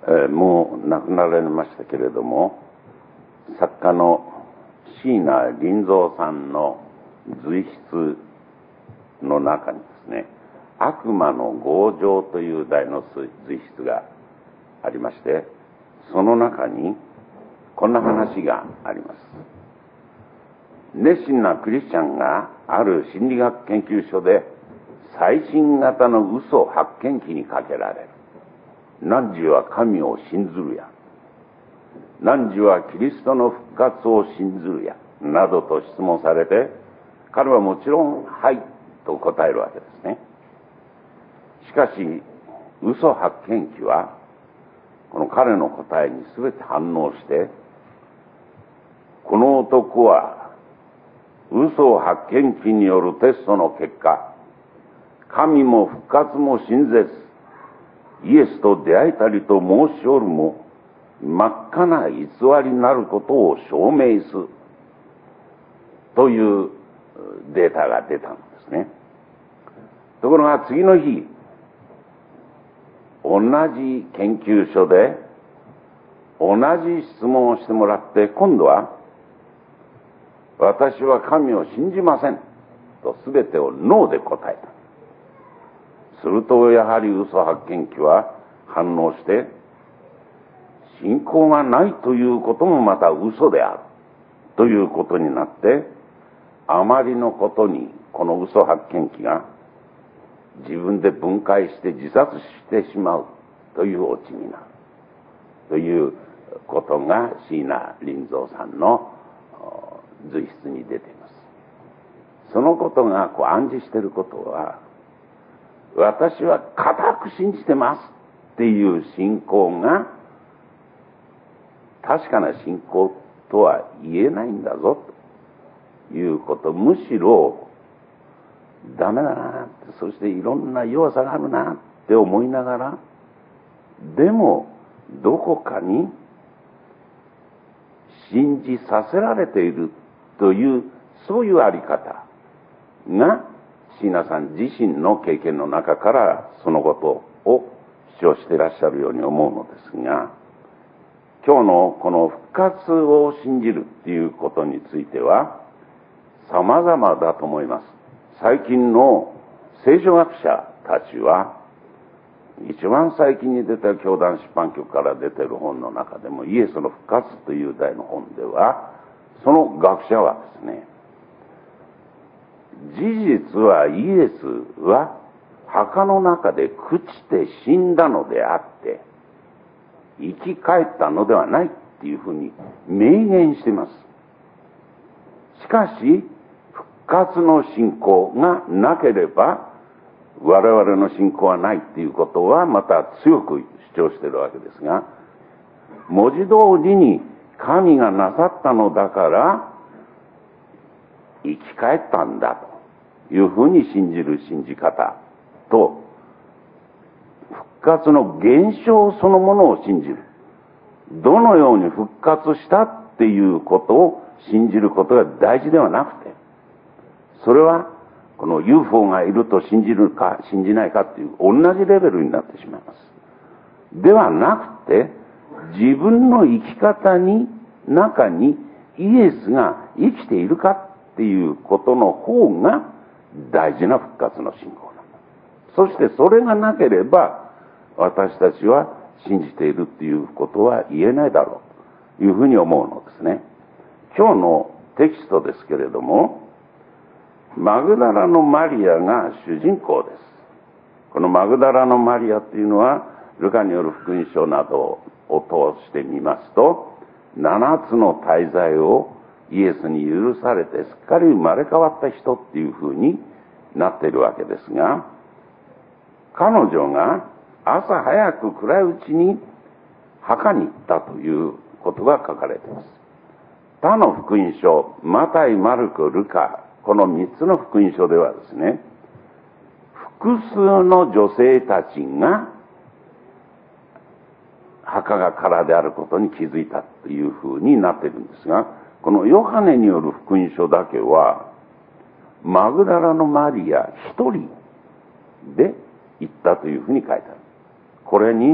もう亡くなられましたけれども、作家の椎名林蔵さんの随筆の中にですね、悪魔の強情という題の随筆がありまして、その中にこんな話があります。熱心なクリスチャンがある心理学研究所で最新型の嘘発見器にかけられる。汝は神を信ずるや、汝はキリストの復活を信ずるや、などと質問されて、彼はもちろんはいと答えるわけですね。しかし嘘発見器はこの彼の答えに全て反応して、この男は嘘発見器によるテストの結果、神も復活も信ぜずイエスと出会えたりと申しおるも、真っ赤な偽りなることを証明するというデータが出たんですね。ところが次の日、同じ研究所で同じ質問をしてもらって、今度は私は神を信じませんと全てをノーで答えた。するとやはり嘘発見器は反応して、信仰がないということもまた嘘であるということになって、あまりのことにこの嘘発見器が自分で分解して自殺してしまうというオチになるということが椎名林蔵さんの随筆に出ています。そのことが暗示していることは、私は固く信じてますっていう信仰が確かな信仰とは言えないんだぞということ。むしろダメだな、そしていろんな弱さがあるなって思いながら、でもどこかに信じさせられているという、そういうあり方が椎名さん自身の経験の中からそのことを主張していらっしゃるように思うのですが、今日のこの復活を信じるっていうことについては様々だと思います。最近の聖書学者たちは、一番最近に出た教団出版局から出ている本の中でも、イエスの復活という題の本では、その学者はですね、事実はイエスは墓の中で朽ちて死んだのであって生き返ったのではないっていうふうに明言しています。しかし復活の信仰がなければ我々の信仰はないっていうことはまた強く主張しているわけですが、文字通りに神がなさったのだから生き返ったんだというふうに信じる信じ方と、復活の現象そのものを信じる、どのように復活したっていうことを信じることが大事ではなくて、それはこの UFO がいると信じるか信じないかっていう同じレベルになってしまいます。ではなくて、自分の生き方に中にイエスが生きているかっていうことの方が大事な復活の信仰なんだ。そしてそれがなければ私たちは信じているっていうことは言えないだろうというふうに思うのですね。今日のテキストですけれども、マグダラのマリアが主人公です。このマグダラのマリアっていうのはルカによる福音書などを通してみますと、7つの大罪をイエスに許されてすっかり生まれ変わった人っていうふうになっているわけですが、彼女が朝早く暗いうちに墓に行ったということが書かれています。他の福音書、マタイ、マルコ、ルカ、この3つの福音書ではですね、複数の女性たちが墓が空であることに気づいたというふうになっているんですが、このヨハネによる福音書だけはマグダラのマリア一人で行ったというふうに書いてある。これに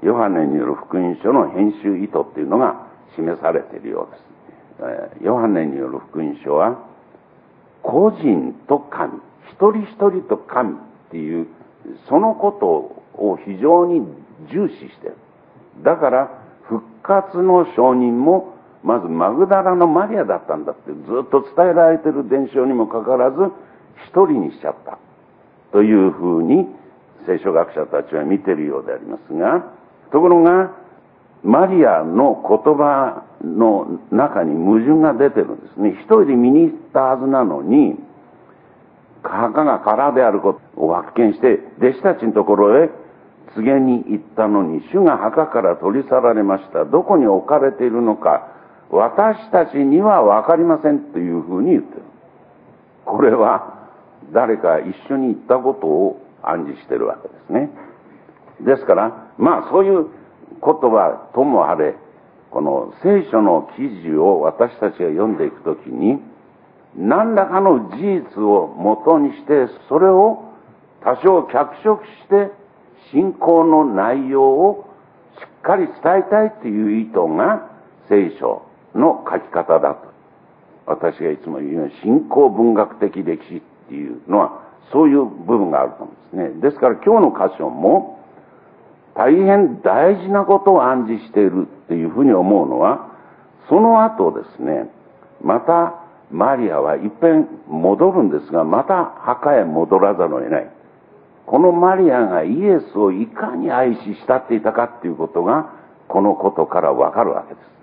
ヨハネによる福音書の編集意図っていうのが示されているようです。ヨハネによる福音書は、個人と神、一人一人と神っていう、そのことを非常に重視している。だから、復活の証人も、まずマグダラのマリアだったんだってずっと伝えられている伝承にもかかわらず、一人にしちゃった。というふうに、聖書学者たちは見ているようでありますが、ところが、マリアの言葉の中に矛盾が出てるんですね。一人で見に行ったはずなのに、墓が空であることを発見して、弟子たちのところへ告げに行ったのに、主が墓から取り去られました。どこに置かれているのか、私たちにはわかりませんというふうに言ってる。これは誰か一緒に行ったことを暗示してるわけですね。ですから、まあそういう言葉ともあれ、この聖書の記事を私たちが読んでいくときに、何らかの事実を元にして、それを多少脚色して、信仰の内容をしっかり伝えたいという意図が聖書の書き方だと。私がいつも言うように、信仰文学的歴史っていうのは、そういう部分があると思うんですね。ですから今日の箇所も、大変大事なことを暗示しているっていうふうに思うのは、その後ですね、またマリアは一遍戻るんですが、また墓へ戻らざるを得ない。このマリアがイエスをいかに愛し慕っていたかっていうことが、このことからわかるわけです。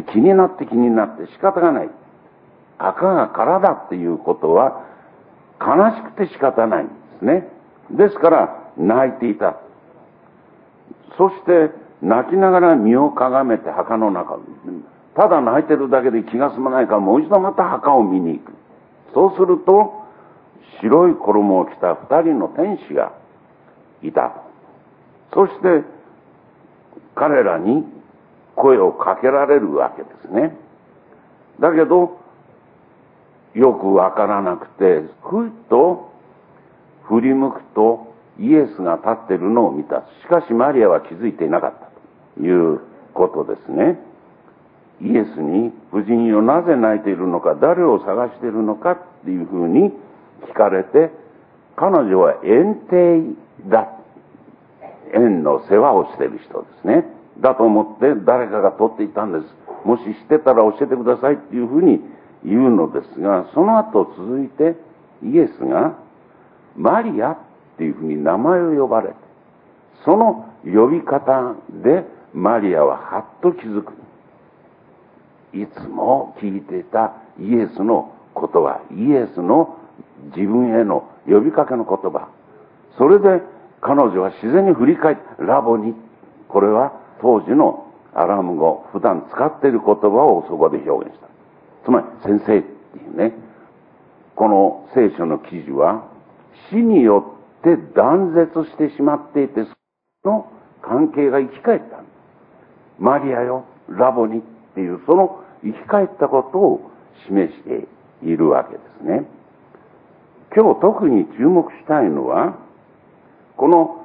で、気になって仕方がない。墓が空だっていうことは、悲しくて仕方ないんですね。ですから、泣いていた。そして、泣きながら身をかがめて墓の中。ただ泣いてるだけで気が済まないから、もう一度また墓を見に行く。そうすると、白い衣を着た二人の天使がいた。そして、彼らに声をかけられるわけですね。だけど、よくわからなくて、ふっと振り向くとイエスが立っているのを見た。しかしマリアは気づいていなかったということですね。イエスに、夫人よ、なぜ泣いているのか、誰を探しているのかっていうふうに聞かれて、彼女は園庭だ。園の世話をしている人ですね。だと思って誰かが取っていたんです。もし知ってたら教えてくださいっていうふうに言うのですが、その後続いてイエスがマリアっていうふうに名前を呼ばれて、その呼び方でマリアははっと気づく。いつも聞いていたイエスの言葉、イエスの自分への呼びかけの言葉。それで彼女は自然に振り返って、ラボに、これは当時のアラム語、普段使っている言葉をそこで表現した。つまり先生っていうね、この聖書の記事は死によって断絶してしまっていて、その関係が生き返った。マリアよ、ラボにっていう、その生き返ったことを示しているわけですね。今日特に注目したいのは、この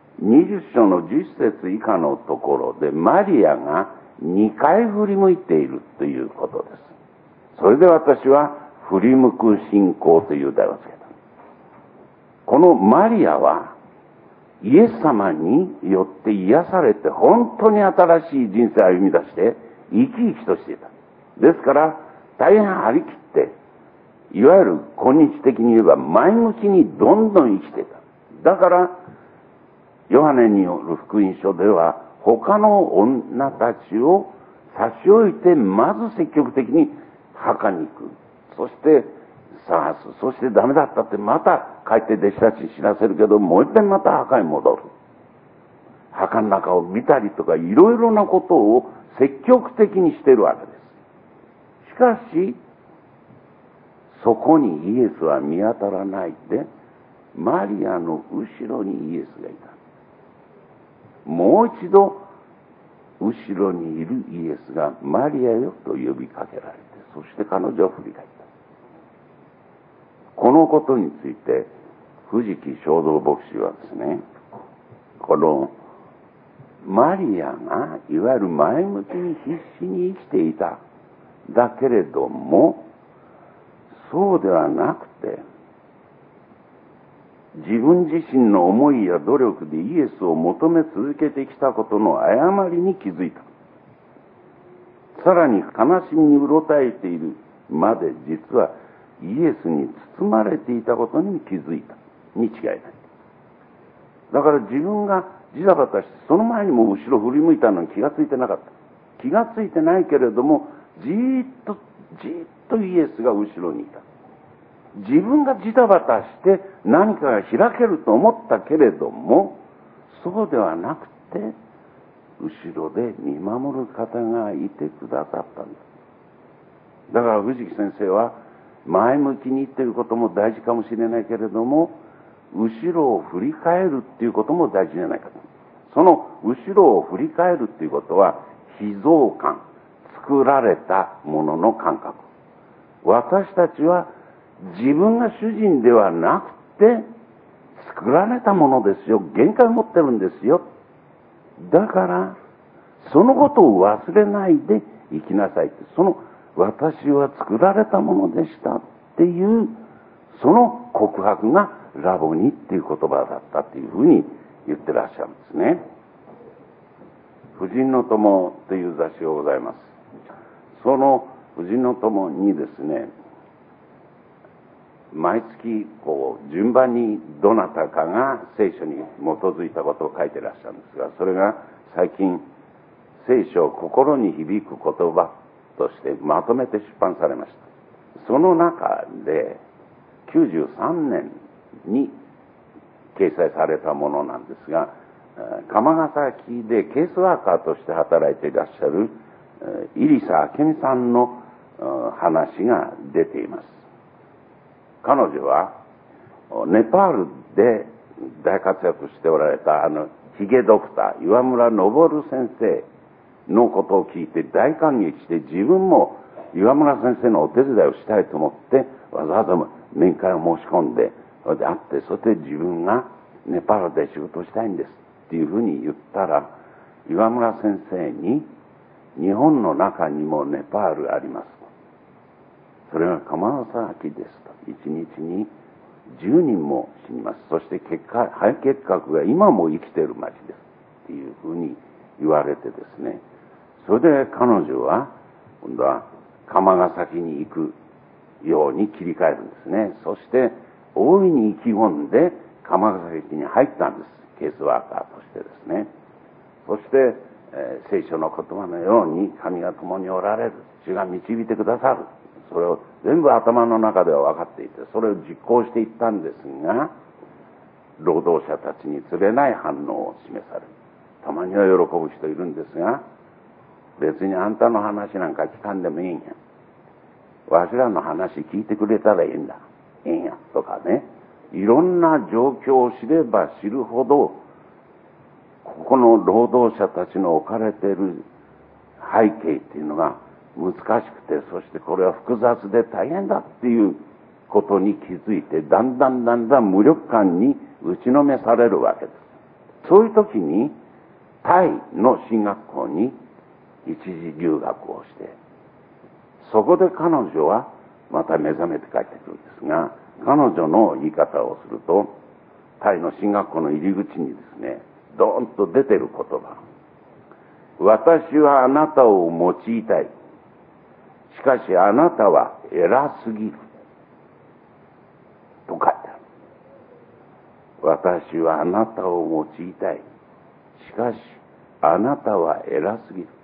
20章の10節以下のところでマリアが2回振り向いているということです。それで私は振り向く信仰という題をつけた。このマリアはイエス様によって癒されて本当に新しい人生を歩み出して生き生きとしていた。ですから大変張り切って、いわゆる今日的に言えば前向きにどんどん生きていた。だからヨハネによる福音書では他の女たちを差し置いてまず積極的に墓に行く。そして探す。そしてダメだったってまた帰って弟子たちに知らせるけど、もう一遍また墓に戻る。墓の中を見たりとかいろいろなことを積極的にしているわけです。しかしそこにイエスは見当たらないで、マリアの後ろにイエスがいた。もう一度後ろにいるイエスがマリアよと呼びかけられて、そして彼女は振り返った。このことについて藤木正道牧師はですね、このマリアがいわゆる前向きに必死に生きていた。だけれども、そうではなくて、自分自身の思いや努力でイエスを求め続けてきたことの誤りに気づいた。さらに悲しみにうろたえているまで、実はイエスに包まれていたことに気づいたに違いない。だから自分がジタバタして、その前にも後ろ振り向いたのに気がついてなかった。気がついてないけれども、じーっとイエスが後ろにいた。自分がジタバタして何かが開けると思ったけれども、そうではなくて、後ろで見守る方がいてくださったんです。だから藤木先生は、前向きに言っていることも大事かもしれないけれども、後ろを振り返るっていうことも大事じゃないかと。その後ろを振り返るっていうことは、被造感、作られたものの感覚。私たちは自分が主人ではなくて、作られたものですよ。限界を持ってるんですよ。だから、そのことを忘れないで生きなさいって。その私は作られたものでしたっていう、その告白がラボニっていう言葉だったっていうふうに言ってらっしゃるんですね。婦人の友という雑誌がございます。その婦人の友にですね、毎月順番にどなたかが聖書に基づいたことを書いてらっしゃるんですが、それが最近聖書を心に響く言葉としてまとめて出版されました。その中で93年に掲載されたものなんですが、釜ヶ崎でケースワーカーとして働いていらっしゃる入佐明美さんの話が出ています。彼女はネパールで大活躍しておられたヒゲドクター岩村昇先生のことを聞いて大感激して、自分も岩村先生のお手伝いをしたいと思ってわざわざ面会を申し込んで、それで会って、そして自分がネパールで仕事をしたいんですっていうふうに言ったら、岩村先生に、日本の中にもネパールあります。それが釜ヶ崎ですと。一日に10人も死にます。そして肺結核が今も生きている町ですっていうふうに言われてですね、それで彼女は今度は釜ヶ崎に行くように切り替えるんですね。そして大いに意気込んで釜ヶ崎に入ったんです。ケースワーカーとしてですね。そして、聖書の言葉のように、神が共におられる、主が導いてくださる、それを全部頭の中では分かっていて、それを実行していったんですが、労働者たちにつれない反応を示される。たまには喜ぶ人いるんですが、別にあんたの話なんか聞かんでもいいんや、わしらの話聞いてくれたらいいんだ、いいんやとかね、いろんな状況を知れば知るほど、ここの労働者たちの置かれている背景っていうのが難しくて、そしてこれは複雑で大変だっていうことに気づいて、だんだん無力感に打ちのめされるわけです。そういう時にタイの進学校に一時留学をして、そこで彼女はまた目覚めて帰ってくるんですが、彼女の言い方をすると、タイの進学校の入り口にですね、ドーンと出てる言葉、私はあなたを用いたい、しかしあなたは偉すぎると書いてある。私はあなたを用いたい、しかしあなたは偉すぎる。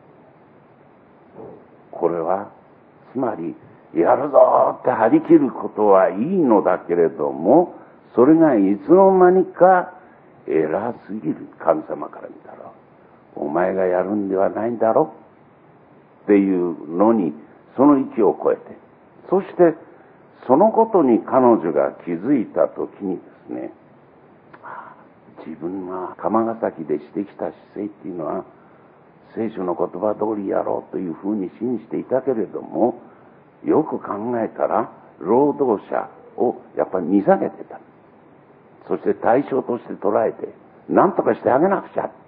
これはつまり、やるぞって張り切ることはいいのだけれども、それがいつの間にか偉すぎる。神様から見たらお前がやるんではないんだろっていうのに、その域を超えて、そしてそのことに彼女が気づいたときにですね、自分は釜ヶ崎でしてきた姿勢っていうのは聖書の言葉通りやろうというふうに信じていたけれども、よく考えたら労働者をやっぱり見下げてた。そして対象として捉えて、何とかしてあげなくちゃ、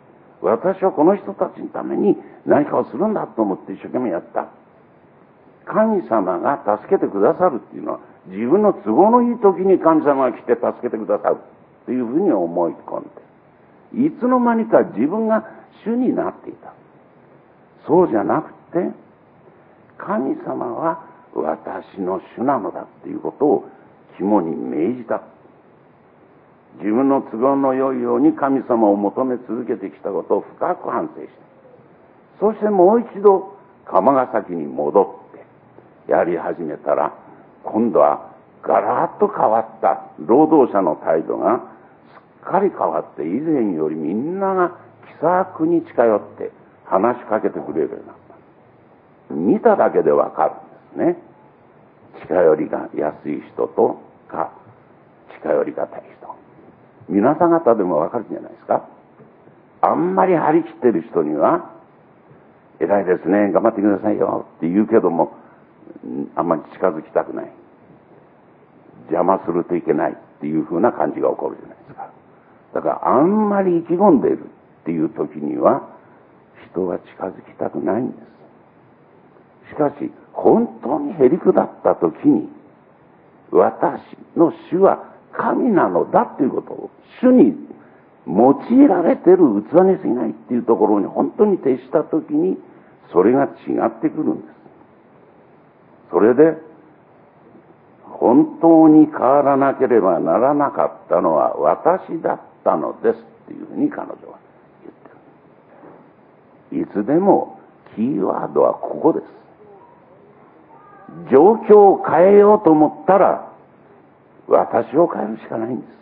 私はこの人たちのために何かをするんだと思って一生懸命やった。神様が助けてくださるっていうのは、自分の都合のいい時に神様が来て助けてくださるっていうふうに思い込んで、いつの間にか自分が主になっていた。そうじゃなくて、神様は私の主なのだっていうことを肝に銘じた。自分の都合の良いように神様を求め続けてきたことを深く反省して、そしてもう一度釜ヶ崎に戻ってやり始めたら、今度はガラッと変わった。労働者の態度がすっかり変わって、以前よりみんなが気さくに近寄って話しかけてくれるようになった。見ただけでわかるんですね。近寄りが安い人とか近寄りがたい人。皆さん方でもわかるんじゃないですか。あんまり張り切ってる人には、偉いですね、頑張ってくださいよって言うけども、あんまり近づきたくない。邪魔するといけないっていう風な感じが起こるじゃないですか。だからあんまり意気込んでいるっていう時には、人は近づきたくないんです。しかし、本当にへりくだった時に、私の主は神なのだっていうことを、主に用いられてる器に過ぎないっていうところに本当に徹した時に、それが違ってくるんです。それで、本当に変わらなければならなかったのは私だったのですっていうふうに彼女は言ってる。いつでもキーワードはここです。状況を変えようと思ったら、私を変えるしかないんです。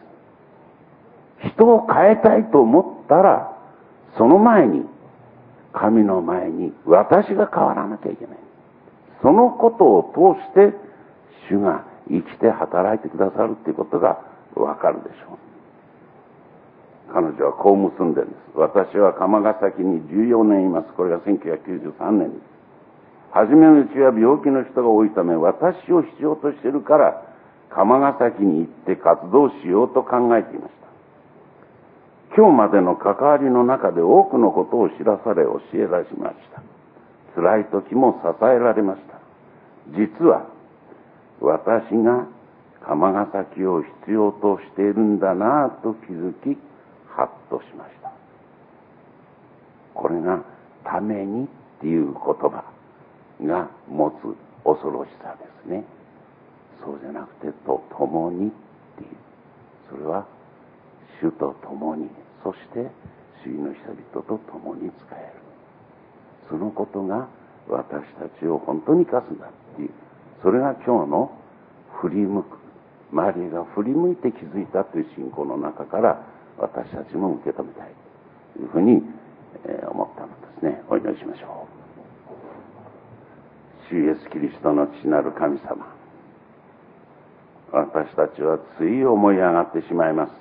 人を変えたいと思ったら、その前に、神の前に私が変わらなきゃいけない。そのことを通して、主が生きて働いてくださるっていうことがわかるでしょう。彼女はこう結んでるんです。私は釜ヶ崎に14年います。これが1993年です。初めのうちは病気の人が多いため、私を必要としているから、釜ヶ崎に行って活動しようと考えていました。今日までの関わりの中で多くのことを知らされ教え出しました。辛い時も支えられました。実は私が釜ヶ崎を必要としているんだなぁと気づき、ハッとしました。これがためにっていう言葉が持つ恐ろしさですね。そうじゃなくて共にっていう、それは主と共に、そして主の人々と共に使える。そのことが私たちを本当に生かすんだっていう、それが今日の振り向く、周りが振り向いて気づいたという信仰の中から私たちも受け止めたいというふうに思ったのですね。お祈りしましょう。主イエスキリストの父なる神様、私たちはつい思い上がってしまいます。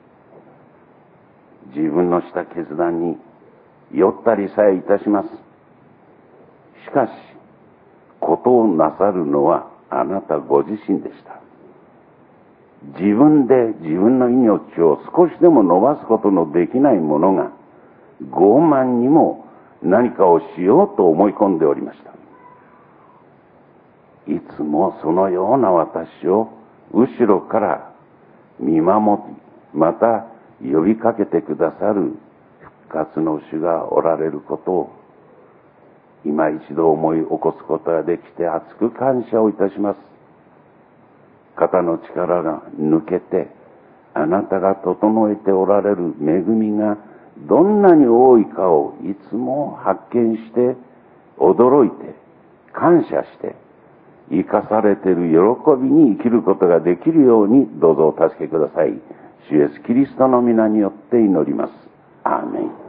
自分のした決断に酔ったりさえいたします。しかし、ことをなさるのはあなたご自身でした。自分で自分の命を少しでも伸ばすことのできない者が傲慢にも何かをしようと思い込んでおりました。いつもそのような私を後ろから見守り、また呼びかけてくださる復活の主がおられることを今一度思い起こすことができて厚く感謝をいたします。肩の力が抜けてあなたが整えておられる恵みがどんなに多いかをいつも発見して驚いて感謝して生かされている喜びに生きることができるようにどうぞお助けください。主イエスキリストの皆によって祈ります。アーメン。